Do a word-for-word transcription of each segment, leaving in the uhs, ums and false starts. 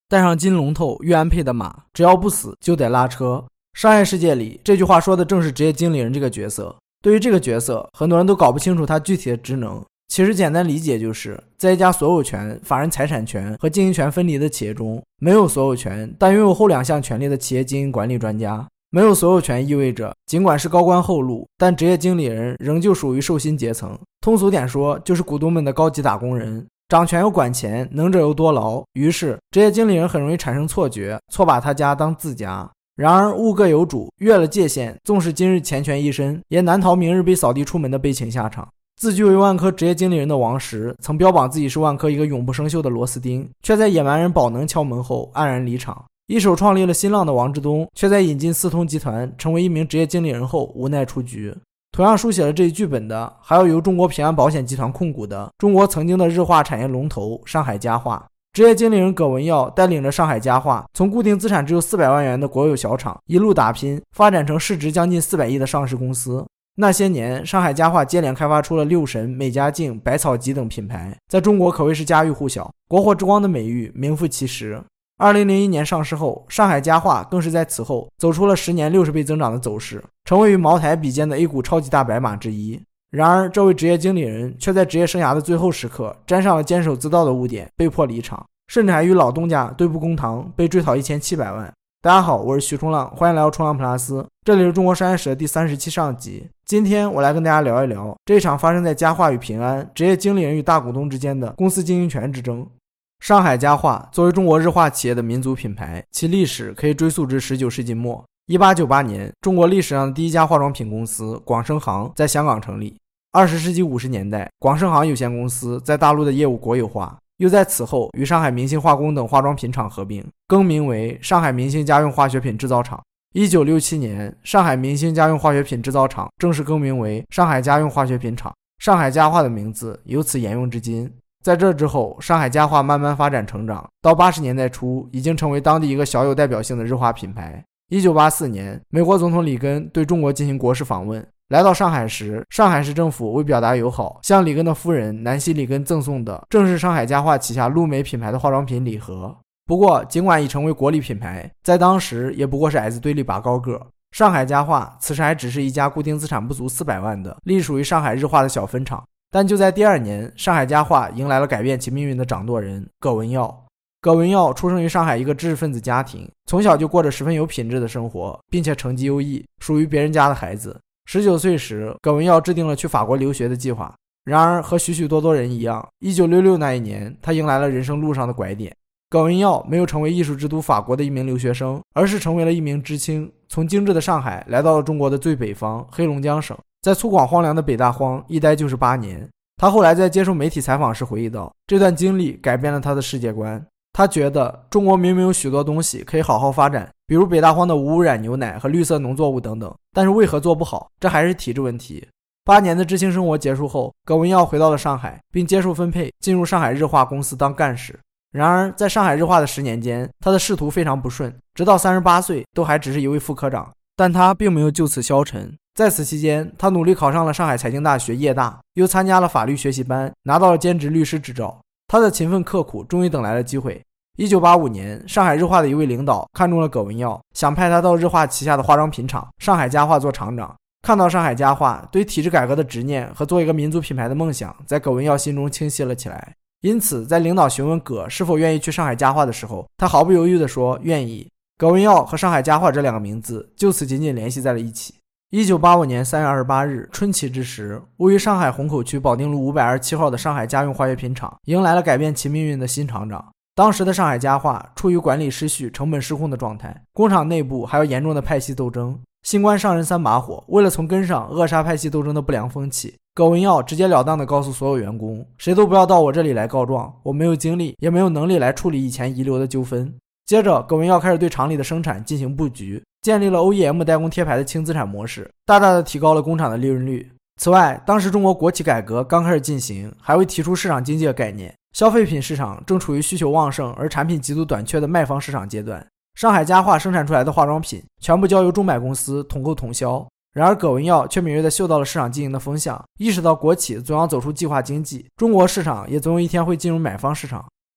带上金龙头岳安配的马，只要不死就得拉车。商业世界里，这句话说的正是职业经理人这个角色。对于这个角色，很多人都搞不清楚他具体的职能。其实简单理解就是，在一家所有权、法人财产权和经营权分离的企业中，没有所有权但拥有后两项权利的企业经营管理专家。没有所有权意味着，尽管是高官厚禄，但职业经理人仍旧属于受薪阶层。通俗点说，就是股东们的高级打工人。掌权又管钱，能者又多劳，于是职业经理人很容易产生错觉，错把他家当自家。然而物各有主，越了界限，纵使今日钱权一身，也难逃明日被扫地出门的悲情下场。自居为万科职业经理人的王石，曾标榜自己是万科一个永不生锈的螺丝钉，却在野蛮人宝能敲门后黯然离场。一手创立了新浪的王志东，却在引进四通集团成为一名职业经理人后无奈出局。同样书写了这一剧本的，还有由中国平安保险集团控股的中国曾经的日化产业龙头上海家化。职业经理人葛文耀带领着上海家化，从固定资产只有四百万元的国有小厂一路打拼，发展成市值将近四百亿的上市公司。那些年，上海家化接连开发出了六神、美加净、百草集等品牌，在中国可谓是家喻户晓，国货之光的美誉名副其实。二零零一年上市后，上海家化更是在此后走出了十年六十倍增长的走势，成为与茅台比肩的 A 股超级大白马之一。然而这位职业经理人却在职业生涯的最后时刻沾上了监守自盗的污点，被迫离场，甚至还与老东家对簿公堂，被追讨一千七百万。大家好，我是徐冲浪，欢迎来到冲浪 plus， 这里是中国商业史的第三十期上集。今天我来跟大家聊一聊这场发生在家化与平安、职业经理人与大股东之间的公司经营权之争。上海家化作为中国日化企业的民族品牌，其历史可以追溯至十九世纪末。一八九八年，中国历史上的第一家化妆品公司广生行在香港成立。二十世纪五十年代，广生行有限公司在大陆的业务国有化，又在此后与上海明星化工等化妆品厂合并，更名为上海明星家用化学品制造厂。一九六七年，上海明星家用化学品制造厂正式更名为上海家用化学品厂，上海家化的名字由此沿用至今。在这之后，上海家化慢慢发展成长，到八十年代初已经成为当地一个小有代表性的日化品牌。一九八四年，美国总统里根对中国进行国事访问，来到上海时，上海市政府为表达友好，向里根的夫人南希·里根赠送的正是上海家化旗下陆美品牌的化妆品礼盒。不过尽管已成为国力品牌，在当时也不过是矮子堆里拔高个。上海家化此时还只是一家固定资产不足四百万的隶属于上海日化的小分厂。但就在第二年，上海家化迎来了改变其命运的掌舵人葛文耀。葛文耀出生于上海一个知识分子家庭，从小就过着十分有品质的生活，并且成绩优异，属于别人家的孩子。十九岁时，葛文耀制定了去法国留学的计划。然而和许许多多人一样，一九六六那一年，他迎来了人生路上的拐点。葛文耀没有成为艺术之都法国的一名留学生，而是成为了一名知青，从精致的上海来到了中国的最北方黑龙江省，在粗犷荒凉的北大荒一待就是八年。他后来在接受媒体采访时回忆到，这段经历改变了他的世界观。他觉得中国明明有许多东西可以好好发展，比如北大荒的无污染牛奶和绿色农作物等等，但是为何做不好？这还是体制问题。八年的知青生活结束后，葛文耀回到了上海，并接受分配进入上海日化公司当干事。然而在上海日化的十年间，他的仕途非常不顺，直到三十八岁都还只是一位副科长。但他并没有就此消沉，在此期间，他努力考上了上海财经大学夜大，又参加了法律学习班，拿到了兼职律师执照。他的勤奋刻苦终于等来了机会。一九八五年，上海日化的一位领导看中了葛文耀，想派他到日化旗下的化妆品厂上海家化做厂长。看到上海家化对体制改革的执念和做一个民族品牌的梦想在葛文耀心中清晰了起来，因此在领导询问葛是否愿意去上海家化的时候，他毫不犹豫地说愿意。葛文耀和上海家化这两个名字就此紧紧联系在了一起。一九八五年三月二十八日春期之时，位于上海虹口区保定路五百二十七号的上海家用化学品厂迎来了改变其命运的新厂长。当时的上海家化处于管理失序、成本失控的状态，工厂内部还有严重的派系斗争。新官上任三把火，为了从根上扼杀派系斗争的不良风气，葛文耀直截了当地告诉所有员工，谁都不要到我这里来告状，我没有精力也没有能力来处理以前遗留的纠纷。接着葛文耀开始对厂里的生产进行布局，建立了 O E M 代工贴牌的轻资产模式，大大的提高了工厂的利润率。此外，当时中国国企改革刚开始进行，还未提出市场经济的概念，消费品市场正处于需求旺盛而产品极度短缺的卖方市场阶段。上海家化生产出来的化妆品全部交由中百公司统购统销，然而葛文耀却敏锐地嗅到了市场经营的风向，意识到国企总要走出计划经济，中国市场也总有一天会进入买方市场。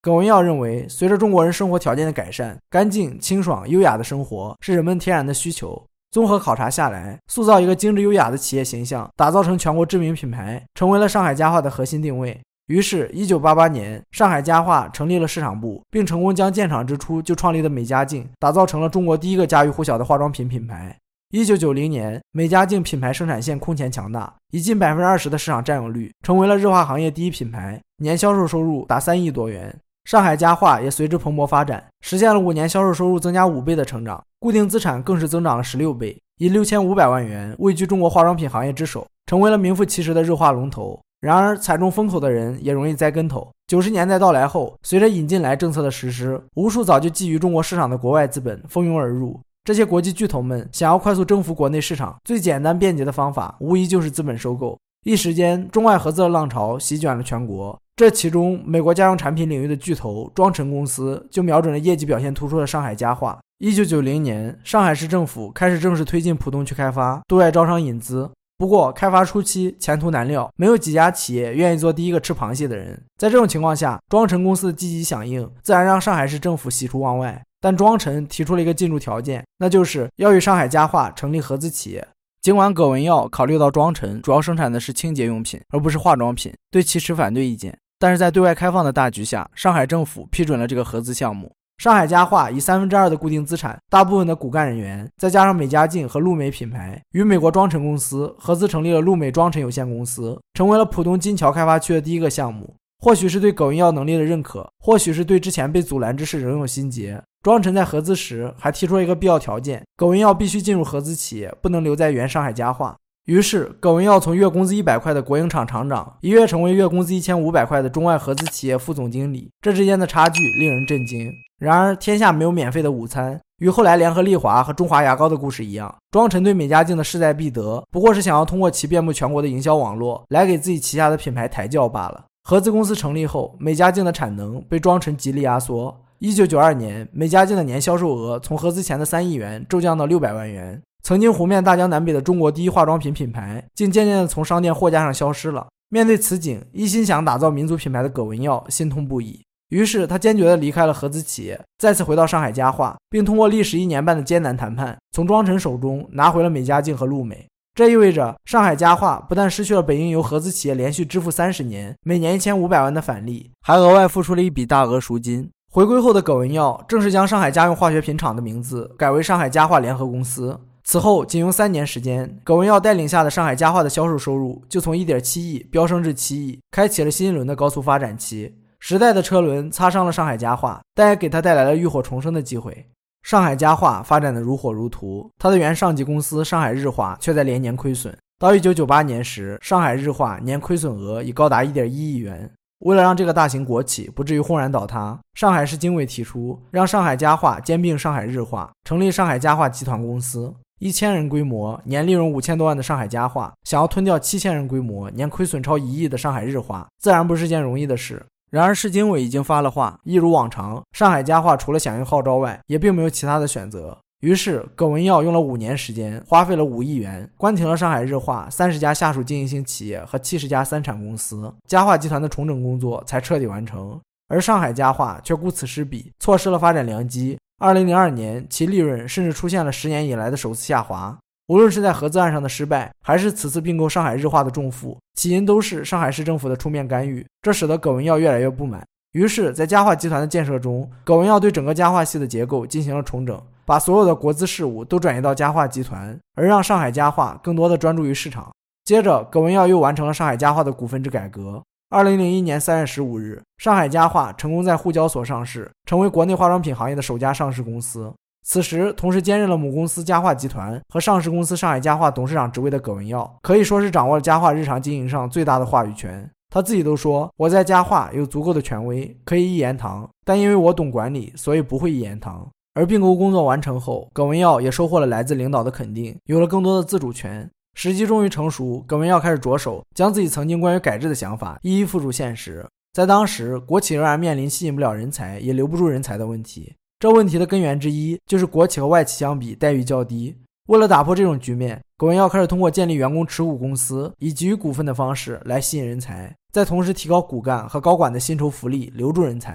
葛文耀认为，随着中国人生活条件的改善，干净、清爽、优雅的生活是人们天然的需求。综合考察下来，塑造一个精致优雅的企业形象，打造成全国知名品牌，成为了上海家化的核心定位。于是一九八八年，上海家化成立了市场部，并成功将建厂之初就创立的美加净打造成了中国第一个家喻户晓的化妆品品牌。一九九零年，美加净品牌生产线空前强大，以近 百分之二十 的市场占有率，成为了日化行业第一品牌，年销售收入达三亿多元。上海家化也随之蓬勃发展，实现了五年销售收入增加五倍的成长，固定资产更是增长了十六倍，以六千五百万元位居中国化妆品行业之首，成为了名副其实的日化龙头。然而踩中风口的人也容易栽跟头。九十年代到来后，随着引进来政策的实施，无数早就觊觎中国市场的国外资本蜂拥而入。这些国际巨头们想要快速征服国内市场，最简单便捷的方法无疑就是资本收购。一时间，中外合资的浪潮席卷了全国。这其中，美国家用产品领域的巨头庄臣公司就瞄准了业绩表现突出的上海家化。一九九零年，上海市政府开始正式推进浦东区开发，对外招商引资。不过，开发初期前途难料，没有几家企业愿意做第一个吃螃蟹的人。在这种情况下，庄臣公司的积极响应，自然让上海市政府喜出望外。但庄臣提出了一个进驻条件，那就是要与上海家化成立合资企业。尽管葛文耀考虑到庄臣主要生产的是清洁用品，而不是化妆品，对其持反对意见，但是在对外开放的大局下，上海政府批准了这个合资项目。上海家化以三分之二的固定资产、大部分的骨干人员，再加上美加净和路美品牌，与美国庄臣公司合资成立了路美庄臣有限公司，成为了浦东金桥开发区的第一个项目。或许是对葛文耀能力的认可，或许是对之前被阻拦之事仍有心结，庄臣在合资时还提出了一个必要条件：葛文耀必须进入合资企业，不能留在原上海家化。于是葛文耀从月工资一百块的国营厂厂长一跃成为月工资一千五百块的中外合资企业副总经理，这之间的差距令人震惊。然而天下没有免费的午餐，与后来联合利华和中华牙膏的故事一样，庄臣对美加净的势在必得，不过是想要通过其遍布全国的营销网络来给自己旗下的品牌抬轿罢了。合资公司成立后，美加净的产能被庄臣极力压缩。一九九二年，美加净的年销售额从合资前的三亿元骤降到六百万元。曾经红遍大江南北的中国第一化妆品品牌，竟渐渐地从商店货架上消失了。面对此景，一心想打造民族品牌的葛文耀心痛不已。于是他坚决地离开了合资企业，再次回到上海家化，并通过历时一年半的艰难谈判，从庄臣手中拿回了美加净和路美。这意味着上海家化不但失去了本应由合资企业连续支付三十年每年一千五百万的返利，还额外付出了一笔大额赎金。回归后的葛文耀正式将上海家用化学品厂的名字改为上海家化联合公司。此后仅用三年时间，葛文耀带领下的上海家化的销售收入就从 一点七亿飙升至七亿，开启了新一轮的高速发展期。时代的车轮擦伤了上海家化，但也给他带来了浴火重生的机会。上海家化发展的如火如荼，它的原上级公司上海日化却在连年亏损。到一九九八年时，上海日化年亏损额已高达 一点一亿元。为了让这个大型国企不至于轰然倒塌，上海市经委提出让上海家化兼并上海日化，成立上海家化集团公司。一千人规模、年利润五千多万的上海家化，想要吞掉七千人规模、年亏损超一亿的上海日化，自然不是件容易的事。然而市经委已经发了话，一如往常，上海家化除了响应号召外，也并没有其他的选择。于是葛文耀用了五年时间，花费了五亿元，关停了上海日化三十家下属经营性企业和七十家三产公司，家化集团的重整工作才彻底完成。而上海家化却顾此失彼，错失了发展良机。二零零二年，其利润甚至出现了十年以来的首次下滑。无论是在合资案上的失败，还是此次并购上海日化的重负，起因都是上海市政府的出面干预，这使得葛文耀越来越不满。于是在家化集团的建设中，葛文耀对整个家化系的结构进行了重整，把所有的国资事务都转移到家化集团，而让上海家化更多的专注于市场。接着葛文耀又完成了上海家化的股份制改革。二零零一年三月十五日，上海家化成功在沪交所上市，成为国内化妆品行业的首家上市公司。此时同时兼任了母公司家化集团和上市公司上海家化董事长职位的葛文耀，可以说是掌握了家化日常经营上最大的话语权。他自己都说，我在家化有足够的权威，可以一言堂，但因为我懂管理，所以不会一言堂。而并购工作完成后，葛文耀也收获了来自领导的肯定，有了更多的自主权。时机终于成熟，葛文耀开始着手将自己曾经关于改制的想法一一付诸现实。在当时，国企仍然面临吸引不了人才也留不住人才的问题，这问题的根源之一就是国企和外企相比待遇较低。为了打破这种局面，葛文耀开始通过建立员工持股公司，以给予股份的方式来吸引人才，再同时提高骨干和高管的薪酬福利，留住人才。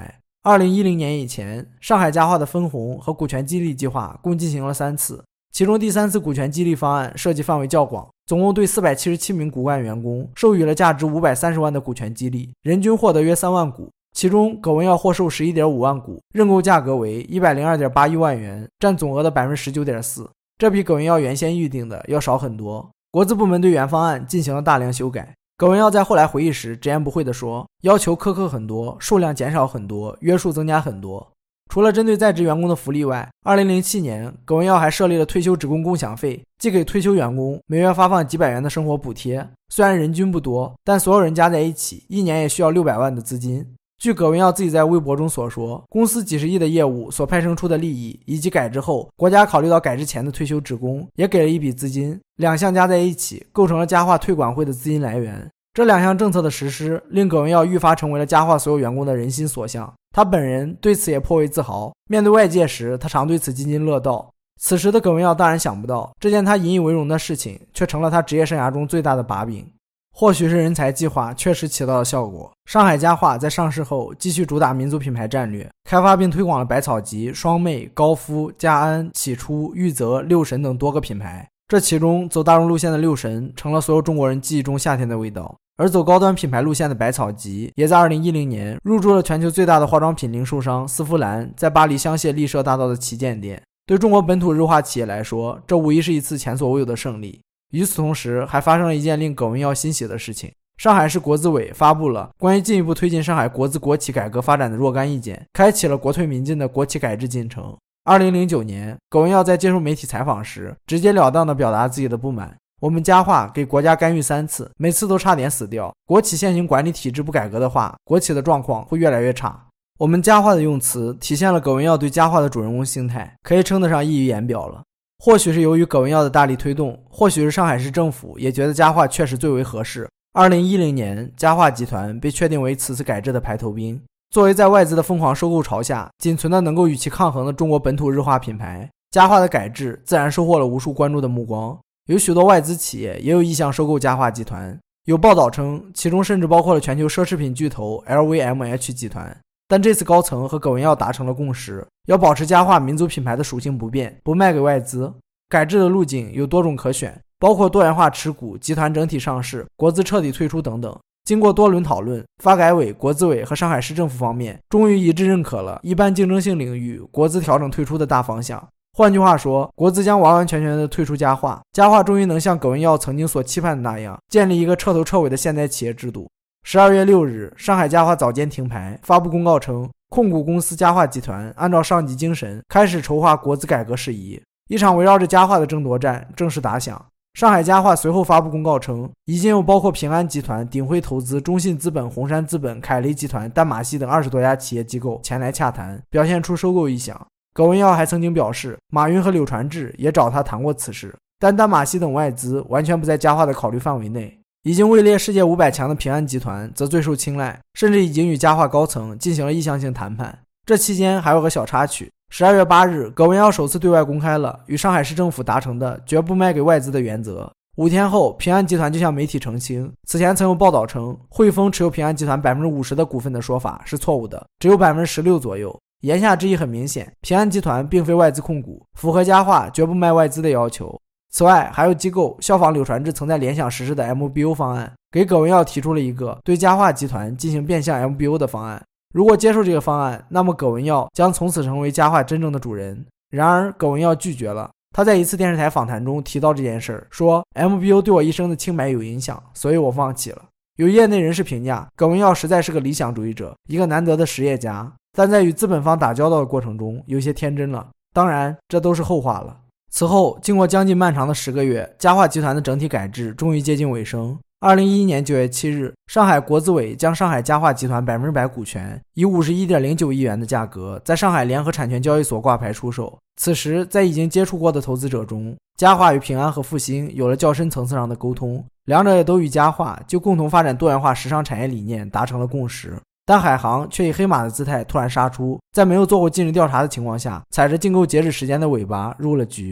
二零一零年以前，上海家化的分红和股权激励计划共进行了三次，其中第三次股权激励方案涉及范围较广，总共对四百七十七名骨干员工授予了价值五百三十万的股权激励，人均获得约三万股，其中葛文耀获授 十一点五万股，认购价格为 一百零二点八一万元，占总额的 百分之十九点四， 这比葛文耀原先预定的要少很多。国资部门对原方案进行了大量修改。葛文耀在后来回忆时直言不讳地说，要求苛刻很多，数量减少很多，约束增加很多。除了针对在职员工的福利外，二零零七年葛文耀还设立了退休职工共享费，即给退休员工每月发放几百元的生活补贴，虽然人均不多，但所有人加在一起一年也需要六百万的资金。据葛文耀自己在微博中所说，公司几十亿的业务所派生出的利益，以及改制后国家考虑到改制前的退休职工也给了一笔资金，两项加在一起构成了家化退管会的资金来源。这两项政策的实施令葛文耀愈发成为了家化所有员工的人心所向，他本人对此也颇为自豪，面对外界时他常对此津津乐道。此时的葛文耀当然想不到，这件他引以为荣的事情却成了他职业生涯中最大的把柄。或许是人才计划确实起到了效果，上海家化在上市后继续主打民族品牌战略，开发并推广了百草集、双妹、高夫、嘉安、启初、玉泽、六神等多个品牌。这其中走大众路线的六神成了所有中国人记忆中夏天的味道，而走高端品牌路线的百草集也在二零一零年入驻了全球最大的化妆品零售商丝芙兰在巴黎香榭丽舍大道的旗舰店。对中国本土日化企业来说，这无疑是一次前所未有的胜利。与此同时，还发生了一件令葛文耀欣喜的事情，上海市国资委发布了关于进一步推进上海国资国企改革发展的若干意见，开启了国退民进的国企改制进程。二零零九年，葛文耀在接受媒体采访时直截了当地表达自己的不满，我们家化给国家干预三次，每次都差点死掉，国企现行管理体制不改革的话，国企的状况会越来越差。我们家化的用词体现了葛文耀对家化的主人公心态，可以称得上溢于言表了。或许是由于葛文耀的大力推动，或许是上海市政府也觉得家化确实最为合适。二零一零年，家化集团被确定为此次改制的排头兵。作为在外资的疯狂收购潮下仅存的能够与其抗衡的中国本土日化品牌，家化的改制自然收获了无数关注的目光。有许多外资企业也有意向收购家化集团，有报道称其中甚至包括了全球奢侈品巨头 L V M H 集团。但这次高层和葛文耀达成了共识，要保持家化民族品牌的属性不变，不卖给外资。改制的路径有多种可选，包括多元化持股、集团整体上市、国资彻底退出等等。经过多轮讨论，发改委、国资委和上海市政府方面终于一致认可了一般竞争性领域国资调整退出的大方向。换句话说，国资将完完全全的退出家化，家化终于能像葛文耀曾经所期盼的那样，建立一个彻头彻尾的现代企业制度。十二月六日，上海家化早间停牌，发布公告称，控股公司家化集团按照上级精神开始筹划国资改革事宜。一场围绕着家化的争夺战正式打响。上海家化随后发布公告称，已经有包括平安集团、鼎晖投资、中信资本、红杉资本、凯雷集团、淡马锡等二十多家企业机构前来洽谈，表现出收购意向。葛文耀还曾经表示，马云和柳传志也找他谈过此事，但淡马锡等外资完全不在家化的考虑范围内。已经位列世界五百强的平安集团则最受青睐，甚至已经与家化高层进行了意向性谈判。这期间还有个小插曲，十二月八日，葛文耀首次对外公开了与上海市政府达成的绝不卖给外资的原则。五天后，平安集团就向媒体澄清，此前曾有报道称汇丰持有平安集团 百分之五十 的股份的说法是错误的，只有 百分之十六 左右。言下之意很明显，平安集团并非外资控股，符合家化绝不卖外资的要求。此外，还有机构效仿柳传志曾在联想实施的 M B O 方案，给葛文耀提出了一个对家化集团进行变相 M B O 的方案。如果接受这个方案，那么葛文耀将从此成为家化真正的主人。然而葛文耀拒绝了，他在一次电视台访谈中提到这件事，说 M B O 对我一生的清白有影响，所以我放弃了。有业内人士评价，葛文耀实在是个理想主义者，一个难得的实业家，但在与资本方打交道的过程中有些天真了。当然这都是后话了。此后经过将近漫长的十个月，家化集团的整体改制终于接近尾声。二零一一年九月七日，上海国资委将上海家化集团百分之百股权以 五十一点零九亿元的价格在上海联合产权交易所挂牌出售。此时在已经接触过的投资者中，家化与平安和复兴有了较深层次上的沟通，两者也都与家化就共同发展多元化时尚产业理念达成了共识。但海航却以黑马的姿态突然杀出，在没有做过尽职调查的情况下，踩着竞购截止时间的尾巴入了局。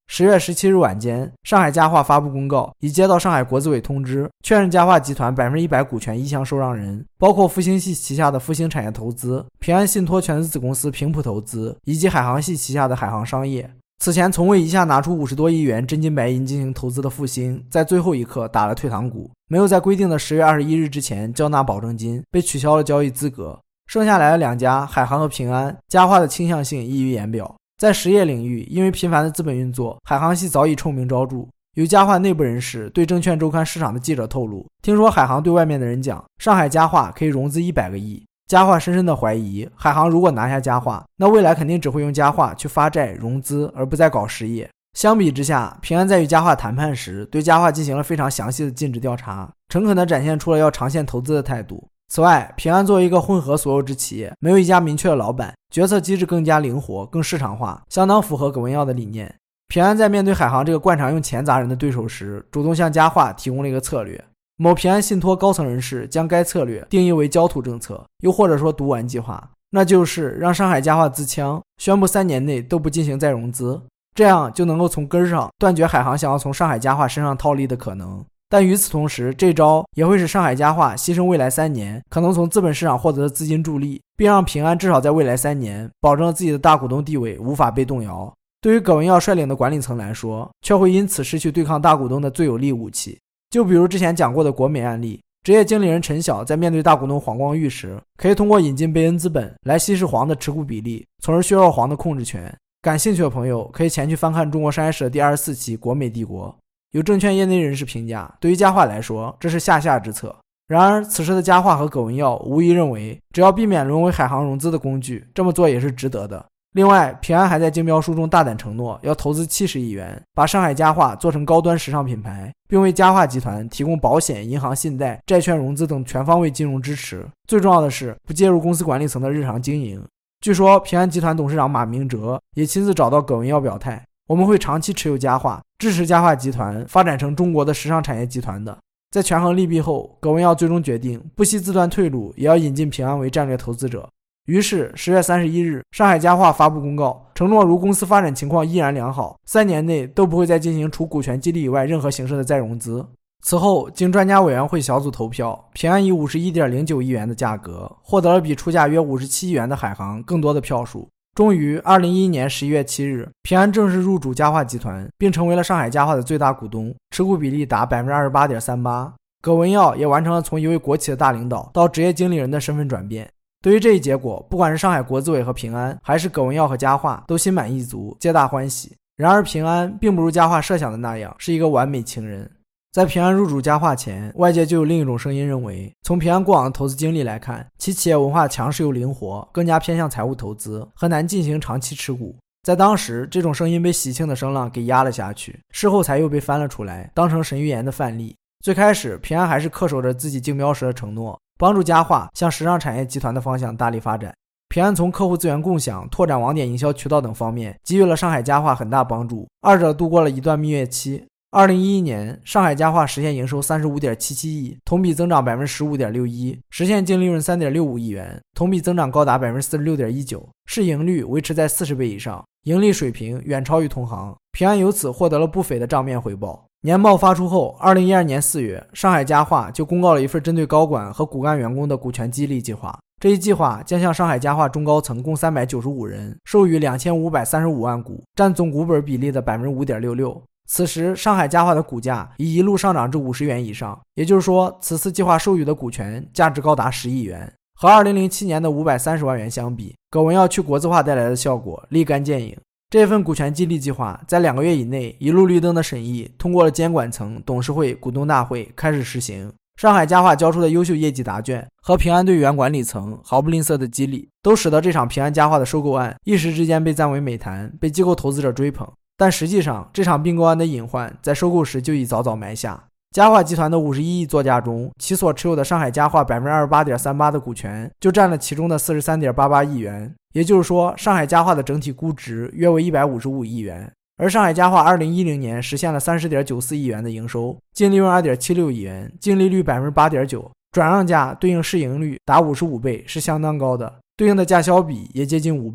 十月十七日晚间，上海家化发布公告，已接到上海国资委通知，确认家化集团百分之一百股权意向受让人，包括复兴系旗下的复兴产业投资、平安信托全资子公司平普投资以及海航系旗下的海航商业。此前从未一下拿出五十多亿元真金白银进行投资的复兴，在最后一刻打了退堂鼓，没有在规定的十月二十一日之前交纳保证金，被取消了交易资格。剩下来的两家海航和平安，家化的倾向性溢于言表。在实业领域，因为频繁的资本运作，海航系早已臭名昭著。有家化内部人士对证券周刊市场的记者透露，听说海航对外面的人讲，上海家化可以融资一百个亿。家化深深的怀疑，海航如果拿下家化，那未来肯定只会用家化去发债融资，而不再搞实业。相比之下，平安在与家化谈判时，对家化进行了非常详细的尽职调查，诚恳地展现出了要长线投资的态度。此外，平安作为一个混合所有制企业，没有一家明确的老板，决策机制更加灵活，更市场化，相当符合葛文耀的理念。平安在面对海航这个惯常用钱砸人的对手时，主动向家化提供了一个策略。某平安信托高层人士将该策略定义为焦土政策，又或者说毒丸计划，那就是让上海家化自枪，宣布三年内都不进行再融资，这样就能够从根上断绝海航想要从上海家化身上套利的可能。但与此同时，这招也会使上海家化牺牲未来三年可能从资本市场获得的资金助力，并让平安至少在未来三年保证了自己的大股东地位无法被动摇。对于葛文耀率领的管理层来说，却会因此失去对抗大股东的最有力武器。就比如之前讲过的国美案例，职业经理人陈晓在面对大股东黄光裕时，可以通过引进贝恩资本来稀释黄的持股比例，从而削弱黄的控制权。感兴趣的朋友可以前去翻看中国商业史的第二十四期国美帝国。有证券业内人士评价，对于家化来说，这是下下之策。然而此时的家化和葛文耀无疑认为，只要避免沦为海航融资的工具，这么做也是值得的。另外，平安还在竞标书中大胆承诺要投资七十亿元，把上海家化做成高端时尚品牌，并为家化集团提供保险、银行信贷、债券融资等全方位金融支持。最重要的是，不介入公司管理层的日常经营。据说平安集团董事长马明哲也亲自找到葛文耀表态，我们会长期持有家化，支持家化集团发展成中国的时尚产业集团的。在权衡利弊后，葛文耀最终决定不惜自断退路，也要引进平安为战略投资者。于是十月三十一日，上海家化发布公告，承诺如公司发展情况依然良好，三年内都不会再进行除股权激励以外任何形式的再融资。此后经专家委员会小组投票，平安以 五十一点零九亿元的价格获得了比出价约五十七亿元的海航更多的票数。终于二零一一年十一月七日，平安正式入主家化集团，并成为了上海家化的最大股东，持股比例达 百分之二十八点三八。 葛文耀也完成了从一位国企的大领导到职业经理人的身份转变。对于这一结果，不管是上海国资委和平安，还是葛文耀和家化，都心满意足，皆大欢喜。然而平安并不如家化设想的那样是一个完美情人。在平安入主家化前，外界就有另一种声音认为，从平安过往的投资经历来看，其企业文化强势又灵活，更加偏向财务投资，很难进行长期持股。在当时，这种声音被喜庆的声浪给压了下去，事后才又被翻了出来，当成神预言的范例。最开始平安还是恪守着自己竞标时的承诺，帮助家化向时尚产业集团的方向大力发展。平安从客户资源共享、拓展网点营销渠道等方面给予了上海家化很大帮助，二者度过了一段蜜月期。二零一一年，上海家化实现营收 三十五点七七亿，同比增长 百分之十五点六一， 实现净利润 三点六五亿元，同比增长高达 百分之四十六点一九， 市盈率维持在四十倍以上，盈利水平远超于同行。平安由此获得了不菲的账面回报。年报发出后，二零一二年四月，上海家化就公告了一份针对高管和骨干员工的股权激励计划。这一计划将向上海家化中高层共三百九十五人授予两千五百三十五万股，占总股本比例的 百分之五点六六。此时上海家化的股价已一路上涨至五十元以上，也就是说此次计划授予的股权价值高达十亿元。和二零零七年的五百三十万元相比，葛文耀去国资化带来的效果立竿见影。这份股权激励计划在两个月以内一路绿灯的审议，通过了监管层、董事会、股东大会，开始实行。上海家化交出的优秀业绩答卷和平安对原管理层毫不吝啬的激励，都使得这场平安家化的收购案一时之间被赞为美谈，被机构投资者追捧。但实际上，这场并购案的隐患在收购时就已早早埋下。家化集团的五十一亿作价中，其所持有的上海家化 百分之二十八点三八 的股权就占了其中的 四十三点八八亿元，也就是说上海家化的整体估值约为一百五十五亿元。而上海家化二零一零年实现了 三十点九四亿元的营收，净利润 二点七六亿元，净利率 百分之八点九， 转让价对应市盈率达五十五倍，是相当高的，对应的价销比也接近五倍。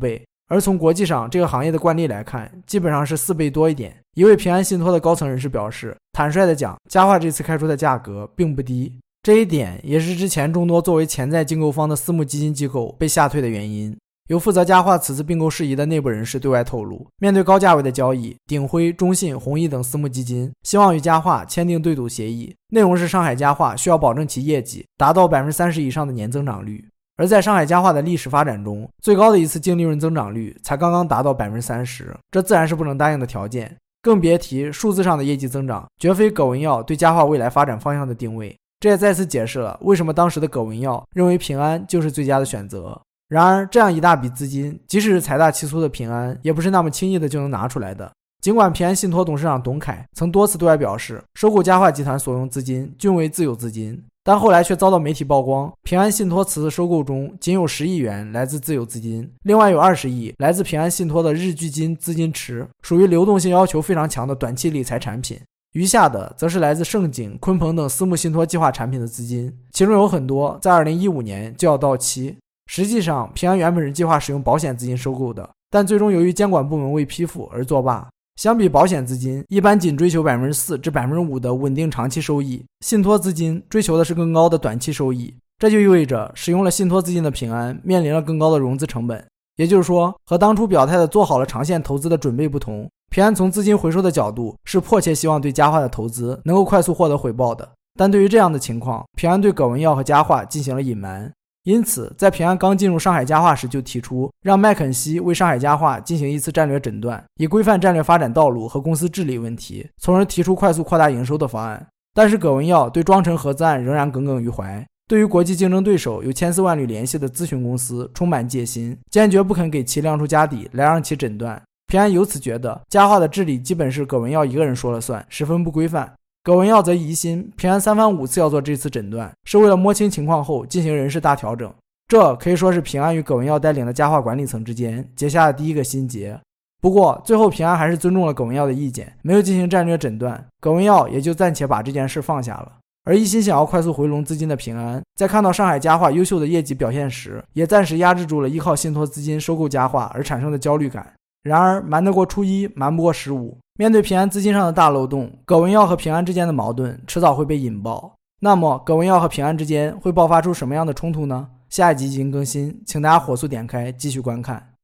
而从国际上这个行业的惯例来看，基本上是四倍多一点。一位平安信托的高层人士表示，坦率地讲，嘉化这次开出的价格并不低，这一点也是之前众多作为潜在竞购方的私募基金机构被吓退的原因。有负责嘉化此次并购事宜的内部人士对外透露，面对高价位的交易，鼎晖、中信、弘毅等私募基金希望与嘉化签订对赌协议，内容是上海嘉化需要保证其业绩达到 百分之三十 以上的年增长率。而在上海嘉化的历史发展中，最高的一次净利润增长率才刚刚达到 百分之三十， 这自然是不能答应的条件，更别提数字上的业绩增长绝非葛文耀对嘉化未来发展方向的定位。这也再次解释了为什么当时的葛文耀认为平安就是最佳的选择。然而这样一大笔资金，即使是财大气粗的平安也不是那么轻易的就能拿出来的。尽管平安信托董事长董凯曾多次对外表示收购嘉化集团所用资金均为自有资金，但后来却遭到媒体曝光，平安信托此次收购中仅有十亿元来自自有资金，另外有二十亿来自平安信托的日巨金资金池，属于流动性要求非常强的短期理财产品。余下的则是来自盛景、鲲鹏等私募信托计划产品的资金，其中有很多在二零一五年就要到期。实际上平安原本是计划使用保险资金收购的，但最终由于监管部门未批复而作罢。相比保险资金一般仅追求 百分之四 至 百分之五 的稳定长期收益，信托资金追求的是更高的短期收益。这就意味着使用了信托资金的平安面临了更高的融资成本。也就是说，和当初表态的做好了长线投资的准备不同，平安从资金回收的角度是迫切希望对嘉化的投资能够快速获得回报的。但对于这样的情况，平安对葛文耀和嘉化进行了隐瞒。因此在平安刚进入上海嘉化时就提出让麦肯锡为上海嘉化进行一次战略诊断，以规范战略发展道路和公司治理问题，从而提出快速扩大营收的方案。但是葛文耀对庄臣合资案仍然耿耿于怀，对于国际竞争对手有千丝万缕联系的咨询公司充满戒心，坚决不肯给其亮出家底来让其诊断。平安由此觉得嘉化的治理基本是葛文耀一个人说了算，十分不规范。葛文耀则疑心平安三番五次要做这次诊断，是为了摸清情况后进行人事大调整。这可以说是平安与葛文耀带领的嘉化管理层之间结下的第一个心结。不过最后平安还是尊重了葛文耀的意见，没有进行战略诊断，葛文耀也就暂且把这件事放下了。而一心想要快速回笼资金的平安，在看到上海嘉化优秀的业绩表现时，也暂时压制住了依靠信托资金收购嘉化而产生的焦虑感。然而瞒得过初一，瞒不过十五，面对平安资金上的大漏洞，葛文耀和平安之间的矛盾迟早会被引爆。那么葛文耀和平安之间会爆发出什么样的冲突呢？下一集进行更新，请大家火速点开继续观看。